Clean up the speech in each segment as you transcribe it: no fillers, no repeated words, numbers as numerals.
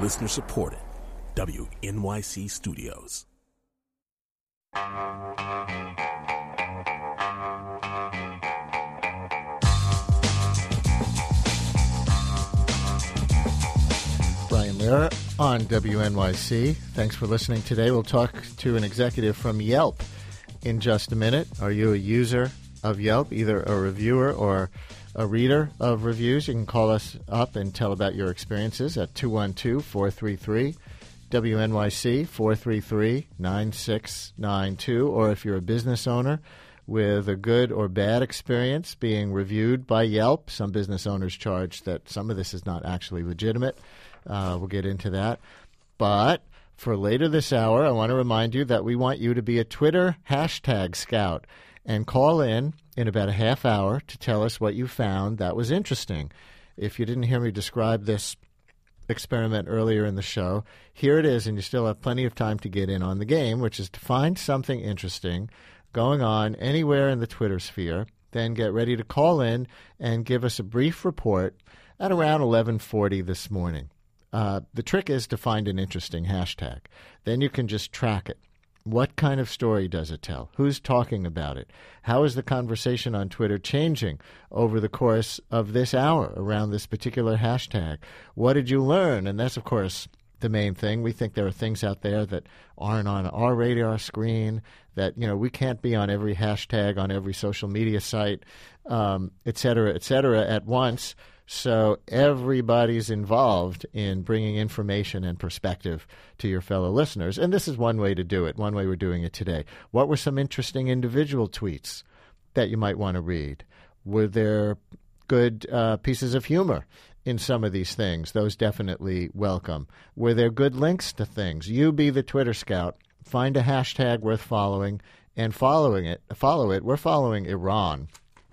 Listener supported. WNYC Studios. Brian Lehrer on WNYC. Thanks for listening today. We'll talk to an executive from Yelp in just a minute. Are you a user of Yelp, either a reviewer or a reader of reviews? You can call us up and tell about your experiences at 212-433-WNYC, 433-9692. Or if you're a business owner with a good or bad experience being reviewed by Yelp, some business owners charge that some of this is not actually legitimate. We'll get into that. But for later this hour, I want to remind you that we want you to be a Twitter hashtag scout and call in about a half hour to tell us what you found that was interesting. If you didn't hear me describe this experiment earlier in the show, here it is, and you still have plenty of time to get in on the game, which is to find something interesting going on anywhere in the Twitter sphere, then get ready to call in and give us a brief report at around 11:40 this morning. The trick is to find an interesting hashtag. Then you can just track it. What kind of story does it tell? Who's talking about it? How is the conversation on Twitter changing over the course of this hour around this particular hashtag? What did you learn? And that's, of course, the main thing. We think there are things out there that aren't on our radar screen, that, you know, we can't be on every hashtag, on every social media site, et cetera, at once. So everybody's involved in bringing information and perspective to your fellow listeners. And this is one way to do it, one way we're doing it today. What were some interesting individual tweets that you might want to read? Were there good pieces of humor in some of these things? Those definitely welcome. Were there good links to things? You be the Twitter scout. Find a hashtag worth following and follow it. We're following Iran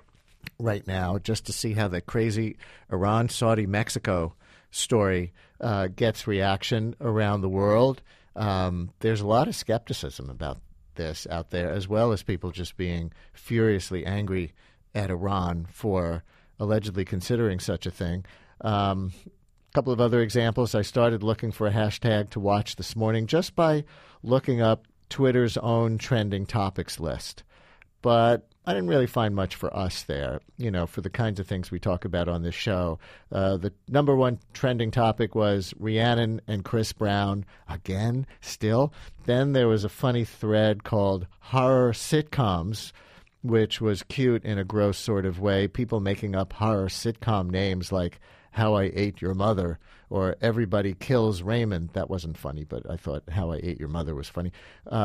right now, just to see how the crazy Iran, Saudi, Mexico story gets reaction around the world. There's a lot of skepticism about this out there, as well as people just being furiously angry at Iran for allegedly considering such a thing. A couple of other examples. I started looking for a hashtag to watch this morning just by looking up Twitter's own trending topics list. But I didn't really find much for us there, you know, for the kinds of things we talk about on this show. The number one trending topic was Rhiannon and Chris Brown, again, still. Then there was a funny thread called Horror Sitcoms, which was cute in a gross sort of way. People making up horror sitcom names like How I Ate Your Mother or Everybody Kills Raymond. That wasn't funny, but I thought How I Ate Your Mother was funny.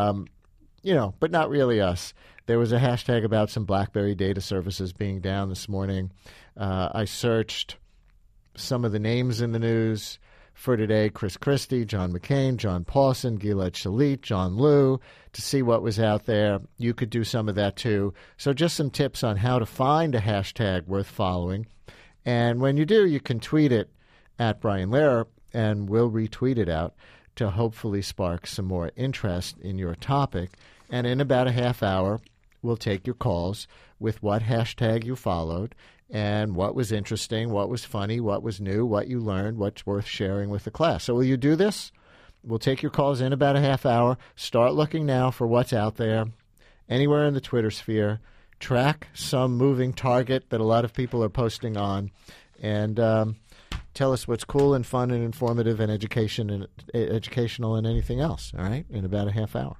You know, but not really us. There was a hashtag about some BlackBerry data services being down this morning. I searched some of the names in the news for today: Chris Christie, John McCain, John Paulson, Gilad Shalit, John Liu, to see what was out there. You could do some of that too. So just some tips on how to find a hashtag worth following. And when you do, you can tweet it at Brian Lehrer, and we'll retweet it out to hopefully spark some more interest in your topic. And in about a half hour, we'll take your calls with what hashtag you followed and what was interesting, what was funny, what was new, what you learned, what's worth sharing with the class. So will you do this? We'll take your calls in about a half hour. Start looking now for what's out there anywhere in the Twitter sphere. Track some moving target that a lot of people are posting on, and tell us what's cool and fun and informative and educational and anything else, all right, in about a half hour.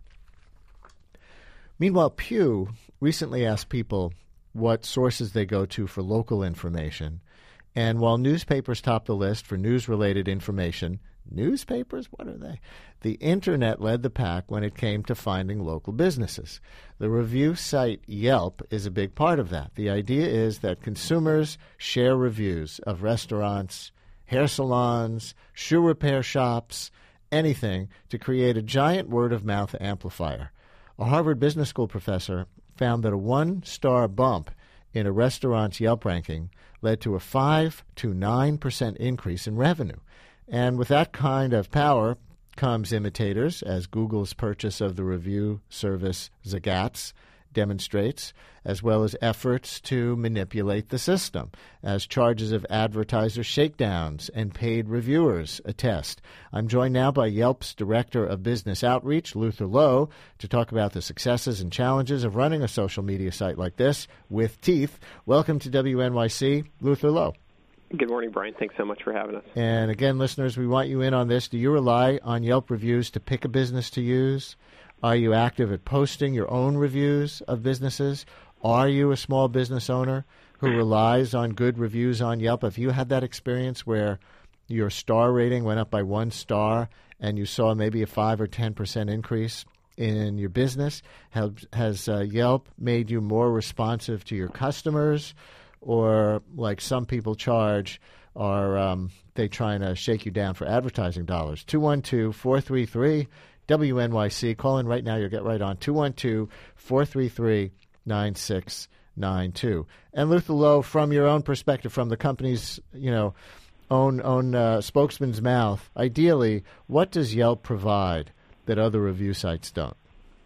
Meanwhile, Pew recently asked people what sources they go to for local information. And while newspapers top the list for news-related information, newspapers, what are they? The Internet led the pack when it came to finding local businesses. The review site Yelp is a big part of that. The idea is that consumers share reviews of restaurants, hair salons, shoe repair shops, anything to create a giant word-of-mouth amplifier. A Harvard Business School professor found that a 1-star bump in a restaurant's Yelp ranking led to a 5 to 9% increase in revenue. And with that kind of power comes imitators, as Google's purchase of the review service Zagat's demonstrates, as well as efforts to manipulate the system, as charges of advertiser shakedowns and paid reviewers attest. I'm joined now by Yelp's Director of Business Outreach, Luther Lowe, to talk about the successes and challenges of running a social media site like this with teeth. Welcome to WNYC, Luther Lowe. Good morning, Brian. Thanks so much for having us. And again, listeners, we want you in on this. Do you rely on Yelp reviews to pick a business to use? Are you active at posting your own reviews of businesses? Are you a small business owner who relies on good reviews on Yelp? Have you had that experience where your star rating went up by 1 star and you saw maybe a 5 or 10% increase in your business? Has Yelp made you more responsive to your customers? Or, like some people charge, are they trying to shake you down for advertising dollars? 212-433-WNYC. Call in right now. You'll get right on. 212-433-9692. And Luther Lowe, from your own perspective, from the company's own spokesman's mouth, ideally, what does Yelp provide that other review sites don't?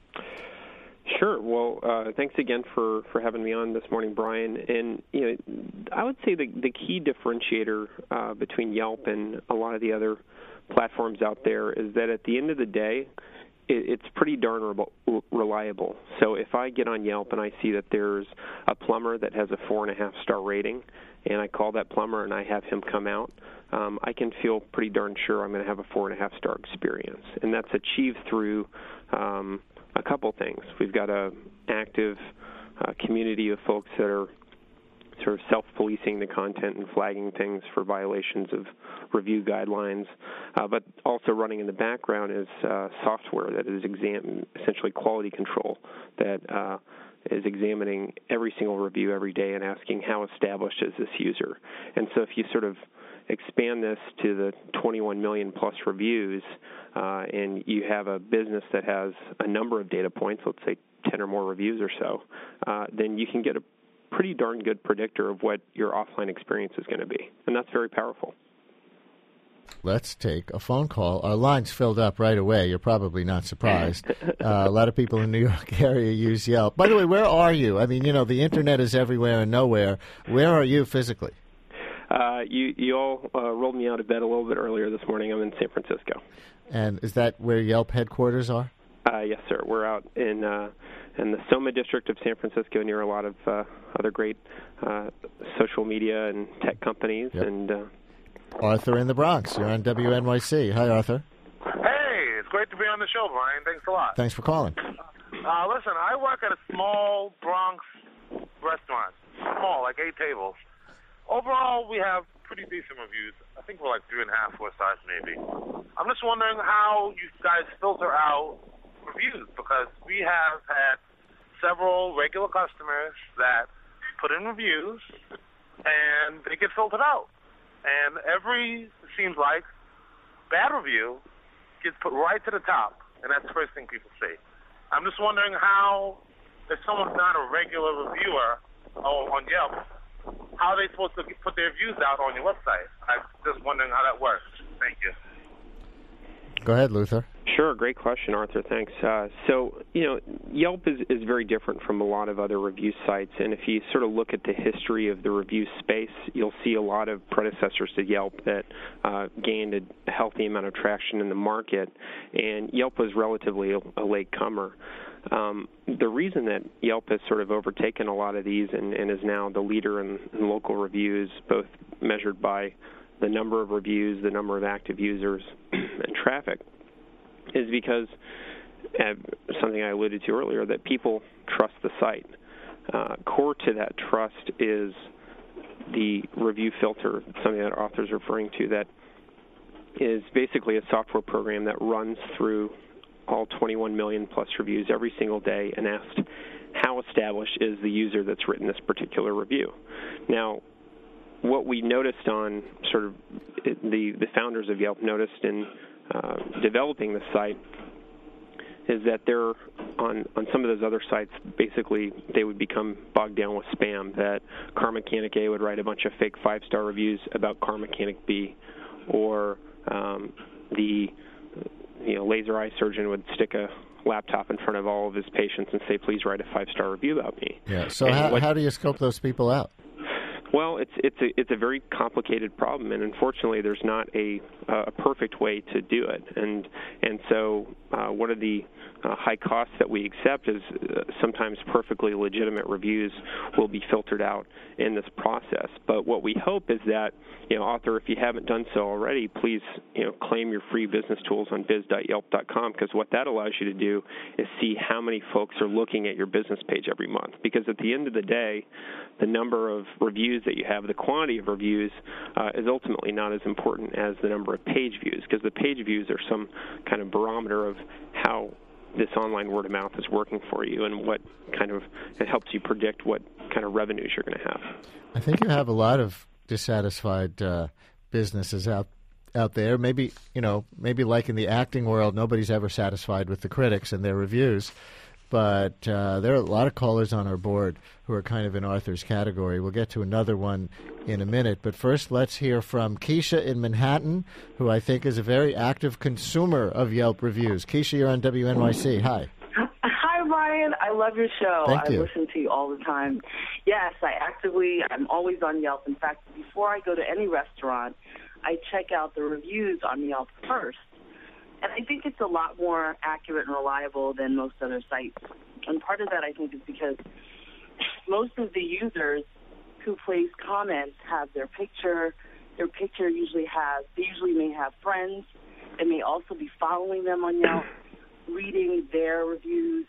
Sure. Well, thanks again for having me on this morning, Brian. And I would say the key differentiator between Yelp and a lot of the other platforms out there is that at the end of the day, it's pretty darn reliable. So if I get on Yelp and I see that there's a plumber that has a 4.5-star rating, and I call that plumber and I have him come out, I can feel pretty darn sure I'm going to have a 4.5-star experience. And that's achieved through a couple things. We've got an active community of folks that are sort of self-policing the content and flagging things for violations of review guidelines, but also running in the background is software that is essentially quality control that is examining every single review every day and asking how established is this user. And so if you sort of expand this to the 21 million plus reviews, and you have a business that has a number of data points, let's say 10 or more reviews or so, then you can get a pretty darn good predictor of what your offline experience is going to be. And that's very powerful. Let's take a phone call. Our line's filled up right away. You're probably not surprised. A lot of people in the New York area use Yelp. By the way, where are you? I mean, the internet is everywhere and nowhere. Where are you physically? You all rolled me out of bed a little bit earlier this morning. I'm in San Francisco. And is that where Yelp headquarters are? Yes, sir. We're out in the Soma district of San Francisco near a lot of other great social media and tech companies. Yep. And Arthur in the Bronx. You're on WNYC. Hi, Arthur. Hey, it's great to be on the show, Brian. Thanks a lot. Thanks for calling. Listen, I work at a small Bronx restaurant. Small, like 8 tables. Overall, we have pretty decent reviews. I think we're like 3.5, 4 stars maybe. I'm just wondering how you guys filter out reviews, because we have had several regular customers that put in reviews and they get filtered out. And it seems like, bad review gets put right to the top, and that's the first thing people say. I'm just wondering how, if someone's not a regular reviewer on Yelp, how are they supposed to put their views out on your website? I'm just wondering how that works. Thank you. Go ahead, Luther. Sure, great question, Arthur. Thanks. So, Yelp is very different from a lot of other review sites, and if you sort of look at the history of the review space, you'll see a lot of predecessors to Yelp that gained a healthy amount of traction in the market, and Yelp was relatively a latecomer. The reason that Yelp has sort of overtaken a lot of these and is now the leader in local reviews, both measured by the number of reviews, the number of active users, and traffic, is because something I alluded to earlier, that people trust the site. Core to that trust is the review filter, something that Arthur's referring to, that is basically a software program that runs through all 21 million plus reviews every single day and asks how established is the user that's written this particular review. Now, what we noticed on sort of the founders of Yelp noticed in developing the site is that they're on some of those other sites, basically they would become bogged down with spam, that Car Mechanic A would write a bunch of fake 5-star reviews about Car Mechanic B, or the laser eye surgeon would stick a laptop in front of all of his patients and say, please write a 5-star review about me. Yeah. So how do you scope those people out? Well, it's a very complicated problem, and unfortunately, there's not a perfect way to do it. And so one of the high costs that we accept is sometimes perfectly legitimate reviews will be filtered out in this process. But what we hope is that, author, if you haven't done so already, please, claim your free business tools on biz.yelp.com, because what that allows you to do is see how many folks are looking at your business page every month. Because at the end of the day, the number of reviews that you have, the quantity of reviews, is ultimately not as important as the number of page views, because the page views are some kind of barometer of how this online word of mouth is working for you, and what kind of it helps you predict what kind of revenues you're going to have. I think you have a lot of dissatisfied businesses out there. Maybe like in the acting world, nobody's ever satisfied with the critics and their reviews. But there are a lot of callers on our board who are kind of in Arthur's category. We'll get to another one in a minute. But first, let's hear from Keisha in Manhattan, who I think is a very active consumer of Yelp reviews. Keisha, you're on WNYC. Hi. Hi, Brian. I love your show. Thank you. I listen to you all the time. Yes, I'm always on Yelp. In fact, before I go to any restaurant, I check out the reviews on Yelp first. And I think it's a lot more accurate and reliable than most other sites. And part of that, I think, is because most of the users who place comments have their picture. Their picture usually may have friends. They may also be following them on Yelp, reading their reviews.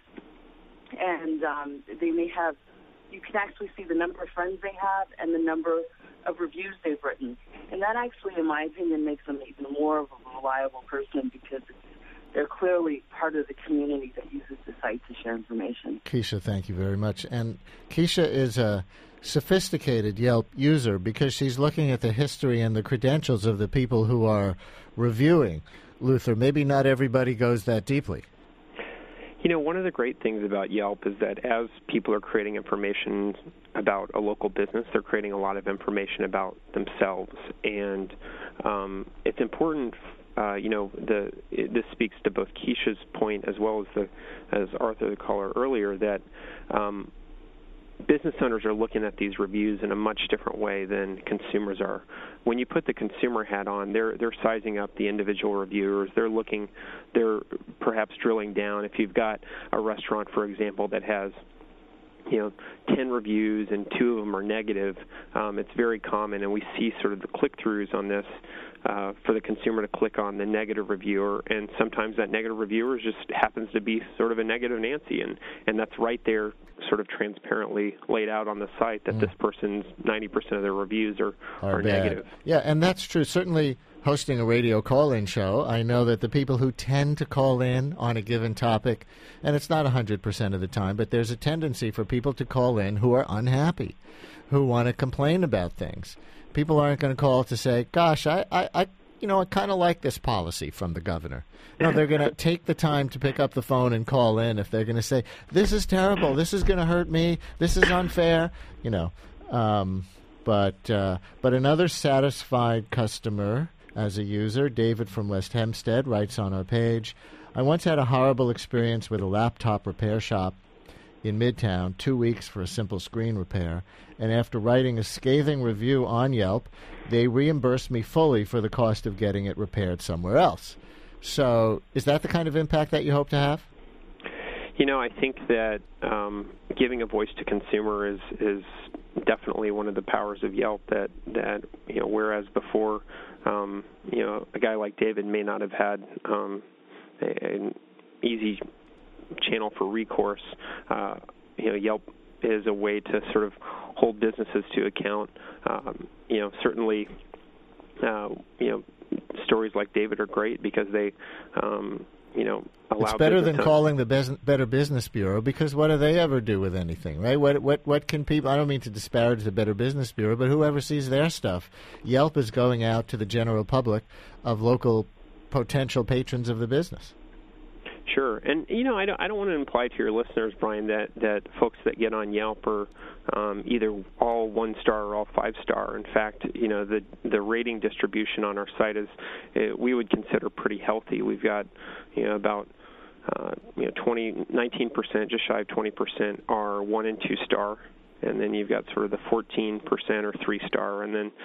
And they may have, you can actually see the number of friends they have and the number of reviews they've written. And that actually, in my opinion, makes them even more of a reliable person, because they're clearly part of the community that uses the site to share information. Keisha, thank you very much. And Keisha is a sophisticated Yelp user because she's looking at the history and the credentials of the people who are reviewing. Luther, maybe not everybody goes that deeply. One of the great things about Yelp is that as people are creating information about a local business, they're creating a lot of information about themselves. And it's important, this speaks to both Keisha's point as well as Arthur, the caller earlier, that business owners are looking at these reviews in a much different way than consumers are. When you put the consumer hat on, they're sizing up the individual reviewers. They're perhaps drilling down. If you've got a restaurant, for example, that has 10 reviews and 2 of them are negative, it's very common, and we see sort of the click-throughs on this for the consumer to click on the negative reviewer, and sometimes that negative reviewer just happens to be sort of a negative Nancy, and that's right there sort of transparently laid out on the site that this person's 90% of their reviews are negative. Yeah, and that's true. Certainly hosting a radio call-in show, I know that the people who tend to call in on a given topic, and it's not 100% of the time, but there's a tendency for people to call in who are unhappy, who want to complain about things. People aren't going to call to say, gosh, I kind of like this policy from the governor. No, they're going to take the time to pick up the phone and call in if they're going to say, this is terrible, this is going to hurt me, this is unfair, But another satisfied customer as a user, David from West Hempstead, writes on our page, I once had a horrible experience with a laptop repair shop in Midtown, 2 weeks for a simple screen repair, and after writing a scathing review on Yelp, they reimbursed me fully for the cost of getting it repaired somewhere else. So is that the kind of impact that you hope to have? I think that giving a voice to consumer is definitely one of the powers of Yelp that whereas before, a guy like David may not have had an easy channel for recourse, Yelp is a way to sort of hold businesses to account. Certainly, stories like David are great because they, allow. It's better than calling the Better Business Bureau, because what do they ever do with anything, right? What can people? I don't mean to disparage the Better Business Bureau, but whoever sees their stuff, Yelp is going out to the general public of local potential patrons of the business. Sure, and I don't want to imply to your listeners, Brian, that folks that get on Yelp are either all 1-star or all 5-star. In fact, the rating distribution on our site is we would consider pretty healthy. We've got about 19%, just shy of 20% are 1 and 2 star, and then you've got sort of the 14% or 3 star, and then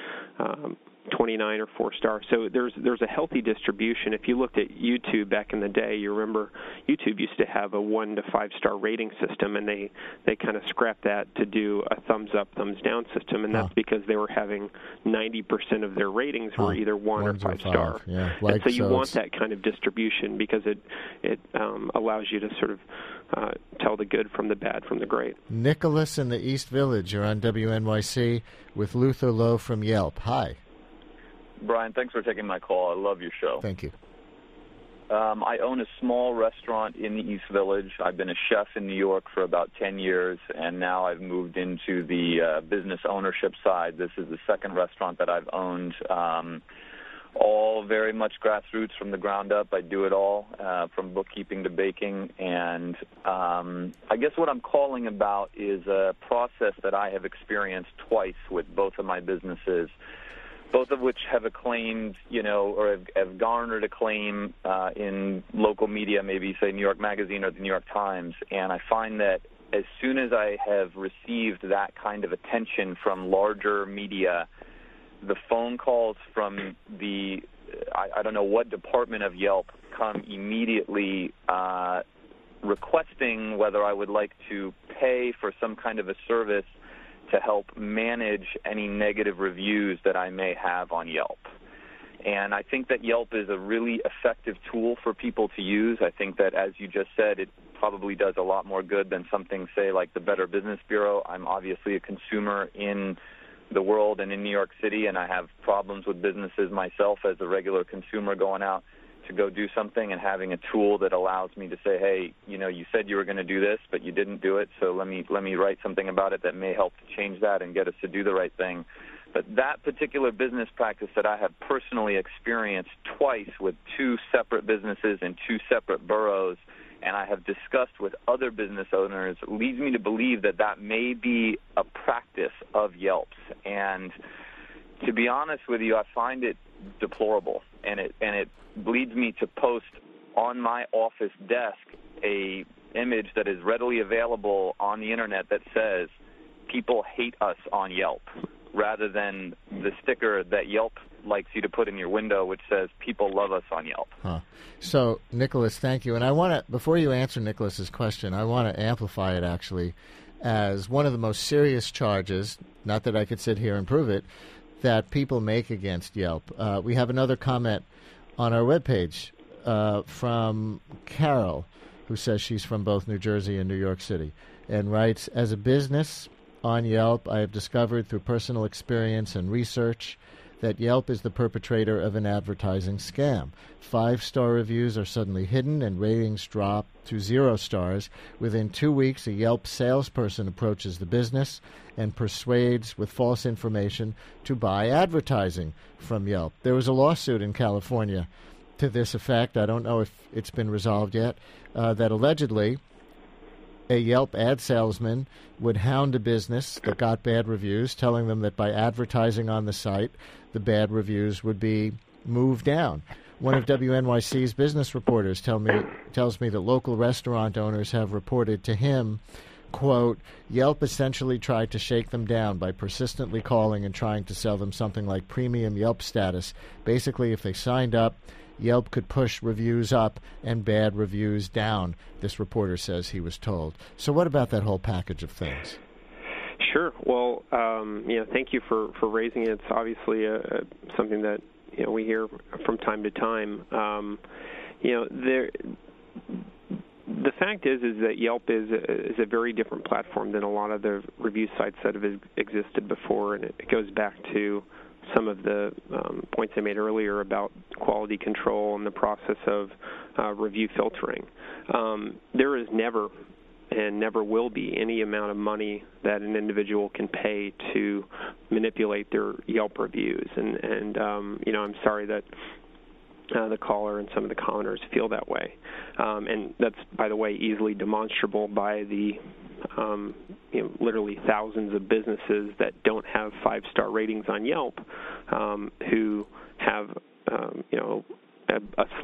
29 or 4 star. So there's a healthy distribution. If you looked at YouTube back in the day, you remember YouTube used to have a 1 to 5 star rating system, and they kind of scrapped that to do a thumbs up, thumbs down system, and that's because they were having 90% of their ratings were either 1 or 5 star. Yeah. And so you want that kind of distribution because it allows you to sort of tell the good from the bad from the great. Nicholas in the East Village, you're on WNYC with Luther Lowe from Yelp. Hi. Brian, thanks for taking my call. I love your show. Thank you. I own a small restaurant in the East Village. I've been a chef in New York for about 10 years, and now I've moved into the business ownership side. This is the second restaurant that I've owned, all very much grassroots from the ground up. I do it all, from bookkeeping to baking, and I guess what I'm calling about is a process that I have experienced twice with both of my businesses, both of which have acclaimed, or have garnered acclaim in local media, maybe say New York Magazine or the New York Times. And I find that as soon as I have received that kind of attention from larger media, the phone calls from I don't know what department of Yelp come immediately requesting whether I would like to pay for some kind of a service to help manage any negative reviews that I may have on Yelp. And I think that Yelp is a really effective tool for people to use. I think that, as you just said, it probably does a lot more good than something, say, like the Better Business Bureau. I'm obviously a consumer in the world and in New York City, and I have problems with businesses myself as a regular consumer going out to go do something and having a tool that allows me to say, hey, you said you were going to do this, but you didn't do it, so let me write something about it that may help to change that and get us to do the right thing. But that particular business practice that I have personally experienced twice with 2 separate businesses in 2 separate boroughs, and I have discussed with other business owners, leads me to believe that that may be a practice of Yelp's. And to be honest with you, I find it deplorable, and it leads me to post on my office desk a image that is readily available on the internet that says people hate us on Yelp, rather than the sticker that Yelp likes you to put in your window, which says people love us on Yelp. So, Nicholas, thank you. And I want to, before you answer Nicholas's question, I want to amplify it actually as one of the most serious charges, not that I could sit here and prove it, that people make against Yelp. We have another comment on our webpage from Carol, who says she's from both New Jersey and New York City, and writes, as a business on Yelp, I have discovered through personal experience and research that Yelp is the perpetrator of an advertising scam. 5-star reviews are suddenly hidden and ratings drop to 0 stars. Within 2 weeks, a Yelp salesperson approaches the business and persuades with false information to buy advertising from Yelp. There was a lawsuit in California to this effect. I don't know if it's been resolved yet, that allegedly a Yelp ad salesman would hound a business that got bad reviews, telling them that by advertising on the site, the bad reviews would be moved down. One of WNYC's business reporters tells me that local restaurant owners have reported to him, quote, Yelp essentially tried to shake them down by persistently calling and trying to sell them something like premium Yelp status. Basically, if they signed up, Yelp could push reviews up and bad reviews down, this reporter says he was told. So what about that whole package of things? Sure. Well, thank you for raising it. It's obviously something that we hear from time to time. The fact is that Yelp is a very different platform than a lot of the review sites that have existed before, and it goes back to some of the points I made earlier about quality control and the process of review filtering. There is never and never will be any amount of money that an individual can pay to manipulate their Yelp reviews. And I'm sorry that the caller and some of the commenters feel that way. And that's, by the way, easily demonstrable by the literally thousands of businesses that don't have 5-star ratings on Yelp who have a slight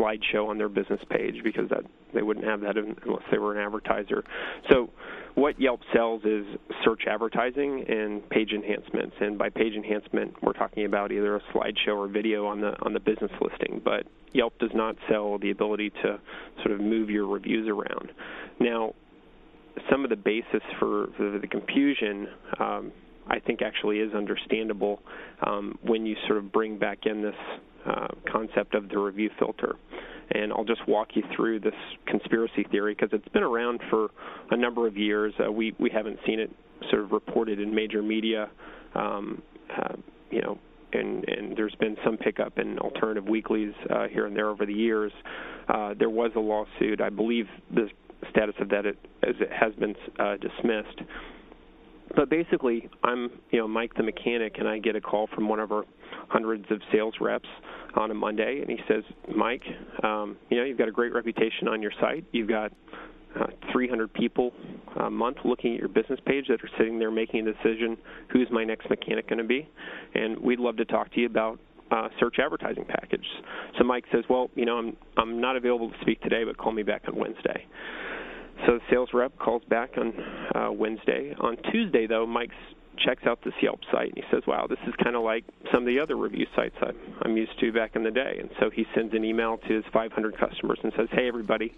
slideshow on their business page because they wouldn't have that unless they were an advertiser. So what Yelp sells is search advertising and page enhancements. And by page enhancement, we're talking about either a slideshow or video on the business listing. But Yelp does not sell the ability to sort of move your reviews around. Now, some of the basis for the confusion, I think, actually is understandable when you sort of bring back in this concept of the review filter. And I'll just walk you through this conspiracy theory because it's been around for a number of years. We haven't seen it sort of reported in major media, and there's been some pickup in alternative weeklies here and there over the years. There was a lawsuit. I believe the status of that has been dismissed. But basically, I'm Mike the mechanic, and I get a call from one of our hundreds of sales reps on a Monday, and he says, Mike, you've got a great reputation on your site. You've got 300 people a month looking at your business page that are sitting there making a decision, who's my next mechanic going to be? And we'd love to talk to you about search advertising package. So Mike says, well, I'm not available to speak today, but call me back on Wednesday. So the sales rep calls back on Wednesday. On Tuesday, though, Mike checks out this Yelp site, and he says, wow, this is kind of like some of the other review sites I'm used to back in the day. And so he sends an email to his 500 customers and says, hey, everybody,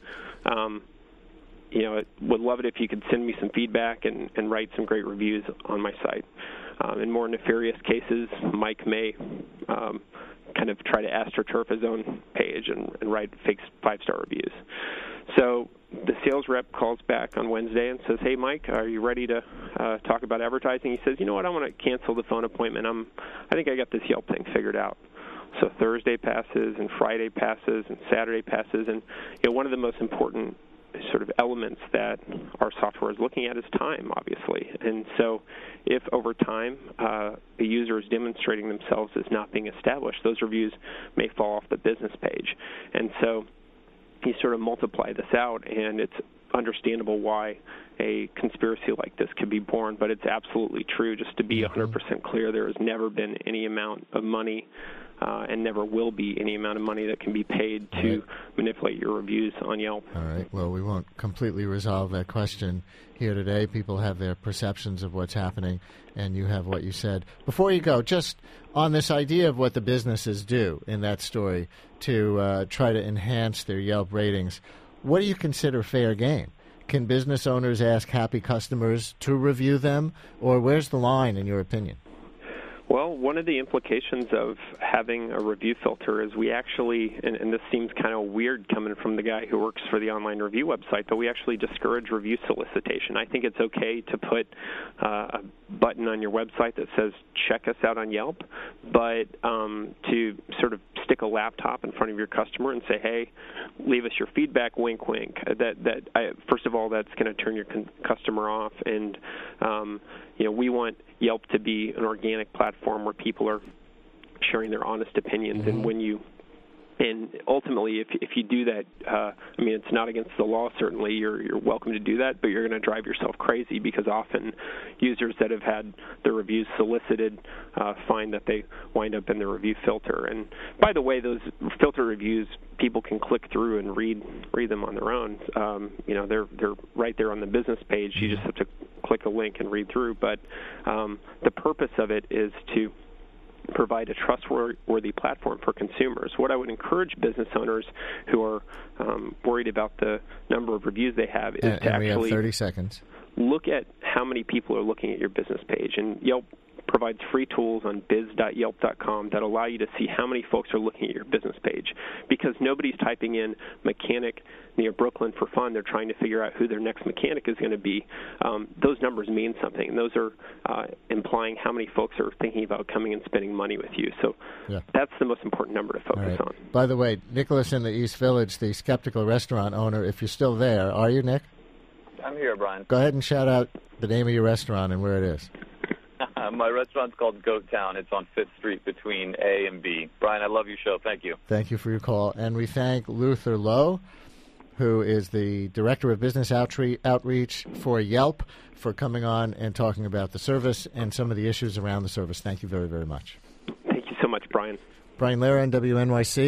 would love it if you could send me some feedback and write some great reviews on my site. In more nefarious cases, Mike may kind of try to astroturf his own page and write fake 5-star reviews. So the sales rep calls back on Wednesday and says, hey, Mike, are you ready to talk about advertising? He says, you know what, I want to cancel the phone appointment. I think I got this Yelp thing figured out. So Thursday passes, and Friday passes, and Saturday passes. And one of the most important sort of elements that our software is looking at is time, obviously. And so if over time a user is demonstrating themselves as not being established, those reviews may fall off the business page. And so you sort of multiply this out, and it's understandable why a conspiracy like this could be born, but it's absolutely true. Just to be 100% clear, there has never been any amount of money and never will be any amount of money that can be paid to manipulate your reviews on Yelp. All right. Well, we won't completely resolve that question here today. People have their perceptions of what's happening, and you have what you said. Before you go, just on this idea of what the businesses do in that story to try to enhance their Yelp ratings, what do you consider fair game? Can business owners ask happy customers to review them, or where's the line in your opinion? Well, one of the implications of having a review filter is we actually, and this seems kind of weird coming from the guy who works for the online review website, but we actually discourage review solicitation. I think it's okay to put a button on your website that says, check us out on Yelp, but to sort of stick a laptop in front of your customer and say, hey, leave us your feedback, wink, wink. First of all, that's going to turn your customer off, and we want Yelp to be an organic platform where people are sharing their honest opinions. And ultimately, if you do that, it's not against the law. Certainly, you're welcome to do that, but you're going to drive yourself crazy because often users that have had their reviews solicited find that they wind up in the review filter. And by the way, those filter reviews, people can click through and read them on their own. They're right there on the business page. You just have to click a link and read through. But the purpose of it is to provide a trustworthy platform for consumers. What I would encourage business owners who are worried about the number of reviews they have is to actually we have 30 seconds. Look at how many people are looking at your business page. And Yelp provides free tools on biz.yelp.com that allow you to see how many folks are looking at your business page, because nobody's typing in mechanic near Brooklyn for fun. They're trying to figure out who their next mechanic is going to be. Those numbers mean something, and those are implying how many folks are thinking about coming and spending money with you. So that's the most important number to focus on. By the way, Nicholas in the East Village, the Skeptical restaurant owner, if you're still there, are you, Nick? I'm here, Brian. Go ahead and shout out the name of your restaurant and where it is. My restaurant's called Goat Town. It's on 5th Street between A and B. Brian, I love your show. Thank you. Thank you for your call. And we thank Luther Lowe, who is the Director of Business Outreach for Yelp, for coming on and talking about the service and some of the issues around the service. Thank you very, very much. Thank you so much, Brian. Brian Lehrer, WNYC.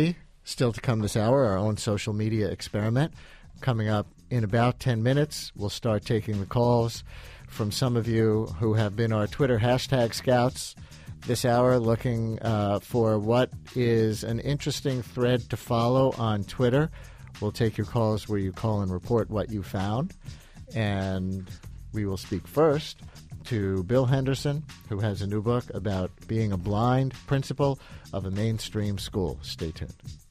Still to come this hour, our own social media experiment. Coming up in about 10 minutes, we'll start taking the calls from some of you who have been our Twitter hashtag scouts this hour, looking for what is an interesting thread to follow on Twitter. We'll take your calls where you call and report what you found. And we will speak first to Bill Henderson, who has a new book about being a blind principal of a mainstream school. Stay tuned.